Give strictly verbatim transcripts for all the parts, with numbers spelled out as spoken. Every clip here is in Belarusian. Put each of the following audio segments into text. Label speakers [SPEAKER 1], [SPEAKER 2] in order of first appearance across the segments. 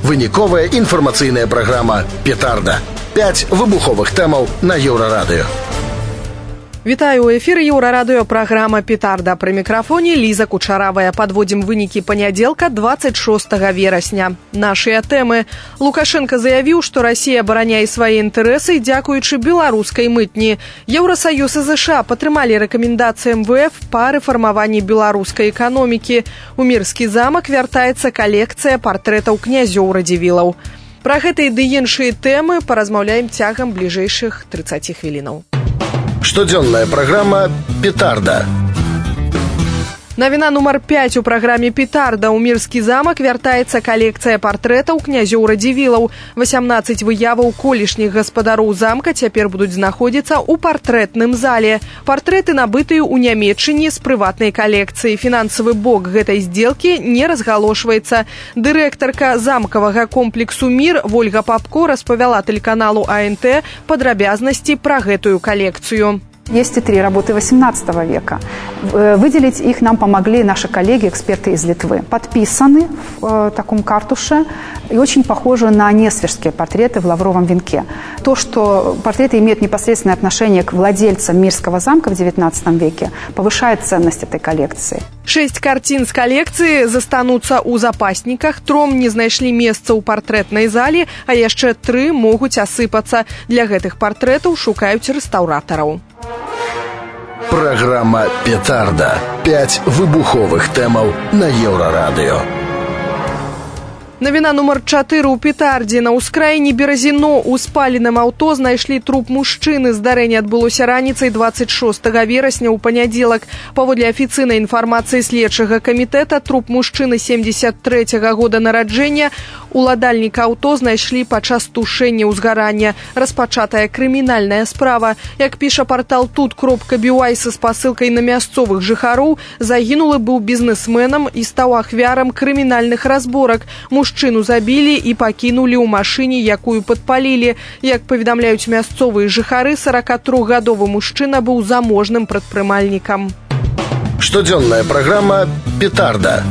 [SPEAKER 1] Выніковая інфармацыйная праграма «Петарда». Пяць выбуховых тэмаў на Еўрарадыё.
[SPEAKER 2] Вітаю, у эфіры Еўрарадыё, праграма «Петарда». Пры мікрафоне Ліза Кучаравая. Падводзім вынікі панядзелка дваццаць шостага верасня. Нашыя тэмы. Лукашенко заявіў, што Расія абараняе свае інтарэсы, дзякуючы беларускай мытні. Еўрасаюз і ЗША падтрымалі рэкамендацыі эм вэ эф па рэфармаванні беларускай эканомікі. У Мірскі замак вяртаецца калекцыя партрэтаў князёў Радзівілаў. Пра гэтыя ды іншыя тэмы паразмаўляем цягам бліжэйшых трыццаці хвілінаў.
[SPEAKER 1] Штодзённая праграма «Петарда».
[SPEAKER 2] Навіна нумар пяць у праграме «Петарда». У Мірскі замак вяртаецца калекцыя партрэтаў князёў Радзівілаў. васямнаццаць выяваў колішніх гаспадароў замка цяпер будуць знаходзіцца ў партрэтным зале. Партрэты набытыя ў Нямецчыне з прыватнай калекцыі. Фінансавы бок гэтай здзелкі не разгалошваецца. Дырэктарка замкавага комплексу «Мір» Вольга Папко распавяла тэлеканалу а эн тэ падрабязнасці пра гэтую калекцыю.
[SPEAKER 3] Есть и три работы восемнадцатого века. Выделить их нам помогли наши коллеги, эксперты из Литвы. Подписаны в таком картуше и очень похожи на несвежские портреты в лавровом венке. То, что портреты имеют непосредственное отношение к владельцам Мирского замка в девятнадцатом веке, повышает ценность этой коллекции.
[SPEAKER 2] Шесть карцін з калекцыі застануцца ў запасніках, тром не знайшлі месца ў партрэтнай зале, а яшчэ тры могуць асыпацца. Для гэтых партрэтаў шукаюць рэстаўратараў.
[SPEAKER 1] Праграма «Петарда». Пяць выбуховых тэмаў на Еўрарадыё.
[SPEAKER 2] Навіна нумар чатыры ў Петардзе. На ўскраіне Беразіно ў спаленым аўто знайшлі труп мужчыны. Здарэнне адбылося раніцай дваццаць шостага верасня ў панядзелак. Паводле афіцыйнай інфармацыі следчага камітэта, труп мужчыны сямдзесят трэцяга года нараджэння уладальніка аўто знайшлі падчас тушэння ўзгарання. Распачатая крымінальная справа. Як піша партал тут кропка бі уай са спасылкай на мясцовых жыхароў, загінулы быў бізнесменам і стаў ахвярам крымінальных разборак. Мужчыну забілі і пакінулі ў машыне, якую падпалілі. Як паведамляюць мясцовыя жыхары, сорокатрохгадовы мужчына быў заможным прадпрымальнікам.
[SPEAKER 1] Штодзённая праграма «Петарда».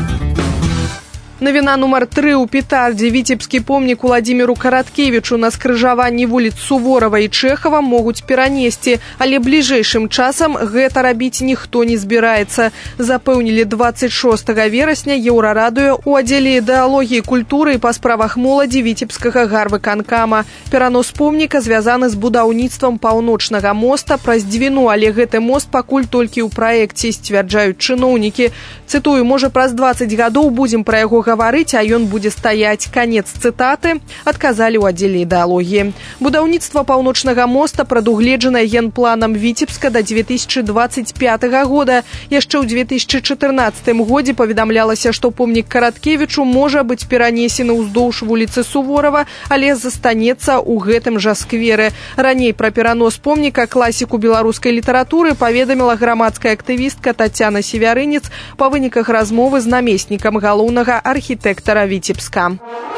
[SPEAKER 2] Навіна нумар тры ў Петардзе. Віцебскі помнік Уладзіміру Караткевічу на скрыжаванні вуліц Суворава і Чэхава могуць перанесці, але бліжэйшым часам гэта рабіць ніхто не збіраецца. Запэўнілі дваццаць шостага верасня Еўрарадыё у аддзеле ідэалогіі, культуры і па справах моладзі Віцебскага гарвыканкама. Перанос помніка звязаны з будаўніцтвам паўночнага моста праз Двіну, але гэты мост пакуль толькі ў праекце, сцвярджаюць чыноўнікі. Цытую, можа праз дваццаць гадоў будзем пра яго гаварыць, а ён будзе стаяць. Канец цытаты, адказалі ў аддзеле ідэалогіі. Будаўніцтва паўночнага моста прадугледжана генпланам Віцебска да дзве тысячы дваццаць пятага года. Яшчэ ў дзве тысячы чатырнаццатым годзе паведамлялася, што помнік Караткевічу можа быць перанесены ўздоўж вуліцы Суворава, але застанецца ў гэтым жа скверы. Раней пра перанос помніка класіку беларускай літаратуры паведаміла грамадская актывістка Тацяна Севярынец па выніках размовы з намеснікам галоўнага архітэктара Віцебска.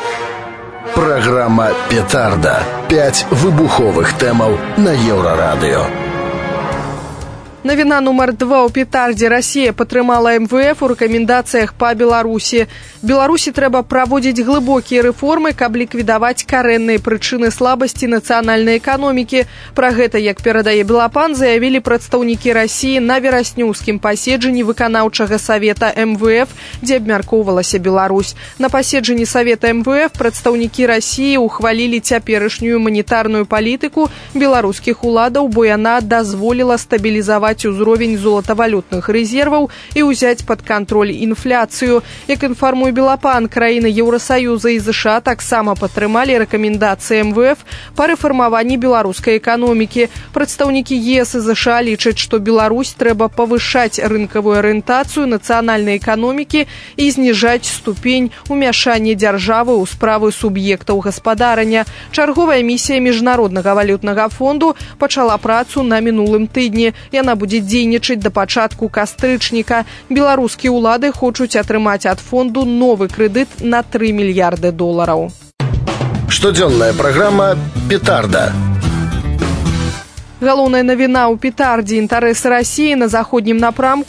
[SPEAKER 1] Праграма «Петарда». Пяць выбуховых тэмаў на Еўрарадыё.
[SPEAKER 2] Навіна нумар два ў Петардзе. Расія падтрымала эм вэ эф у рэкамендацыях па Беларусі. Беларусі трэба праводзіць глыбокія рэформы, каб ліквідаваць карэнныя прычыны слабасці нацыянальнай эканомікі. Пра гэта, як перадае Белапан, заявілі прадстаўнікі Расіі на вераснюўскім паседжанні выканаўчага савета эм вэ эф, дзе абмяркоўвалася Беларусь. На паседжанні савета эм вэ эф прадстаўнікі Расіі ухвалілі цяперашнюю манетарную палітыку беларускіх уладаў, бо яна дазволіла стабілізаваць узровень золатавалютных рэзерваў і ўзяць пад кантроль інфляцыю. Як інфармуе Белапан, краіны Еўрасаюза і ЗША таксама падтрымалі рэкамендацыі эм вэ эф па рэфармаванні беларускай эканомікі. Прадстаўнікі ЕС і ЗША лічаць, што Беларусь трэба павышаць рынкавую арыентацыю нацыянальнай эканомікі і зніжаць ступень умяшання дзяржавы ў справы суб'ектаў гаспадарання. Чарговая місія Міжнароднага валютнага фонду пачала працу на мінулым тыдні. Яна будзе дзейнічаць да пачатку кастрычніка. Беларускія ўлады хочуць атрымаць ад фонду новы крэдыт на тры мільярды долараў.
[SPEAKER 1] Штодзённая праграма «Петарда».
[SPEAKER 2] Галоўная навіна ў Петардзе. Інтарэсы Расіі на заходнім напрамку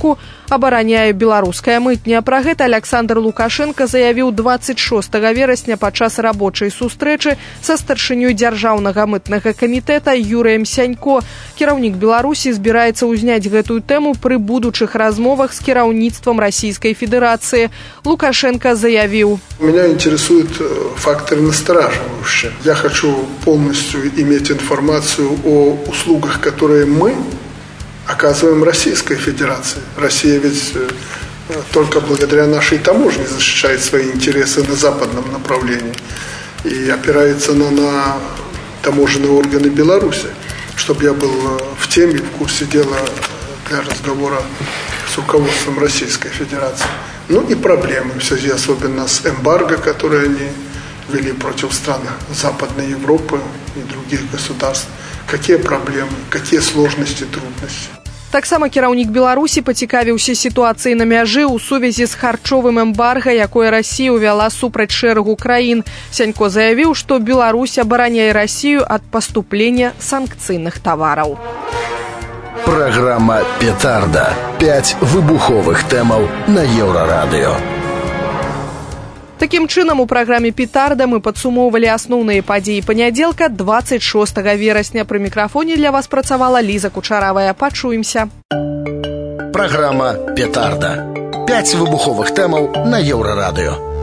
[SPEAKER 2] абараняе беларуская мытня. Пра гэта Александр Лукашенко заявіў дваццаць шостага верасня падчас рабочай сустрэчы са старшынёй дзяржаўнага мытнага камітэта Юрыем Сянько. Кіраўнік Беларусі збіраецца ўзняць гэтую тэму пры будучых размовах з кіраўніцтвом Российской Федерации. Лукашенко заявил:
[SPEAKER 4] Меня интересует фактор настораживающий. Я хочу полностью иметь информацию о услугах, которые мы оказываем Российской Федерации. Россия ведь только благодаря нашей таможне защищает свои интересы на западном направлении и опирается на, на таможенные органы Беларуси. Чтобы я был в теме, в курсе дела для разговора с руководством Российской Федерации. Ну и проблемы в связи особенно с эмбарго, которые они ввели против стран Западной Европы и других государств. Какие проблемы, какие сложности, трудности.
[SPEAKER 2] Таксама кіраўнік Беларусі пацікавіўся сітуацыяй на мяжы ў сувязі з харчовым эмбарга, якое Расія ўвяла супраць шэрагу краін. Сянько заявіў, што Беларусь абараняе Расію ад паступлення санкцыйных тавараў.
[SPEAKER 1] Праграма «Петарда». Пяць выбуховых тэмаў на Еўрарадыё.
[SPEAKER 2] Такім чынам, у праграме «Петарда» мы падсумоўвалі асноўныя падзеі панядзелка дваццаць шостага верасня. Пры мікрафоне для вас працавала Ліза Кучаравая. Пачуемся.
[SPEAKER 1] Праграма «Петарда». Пяць выбуховых тэмаў на Еўрарадыё.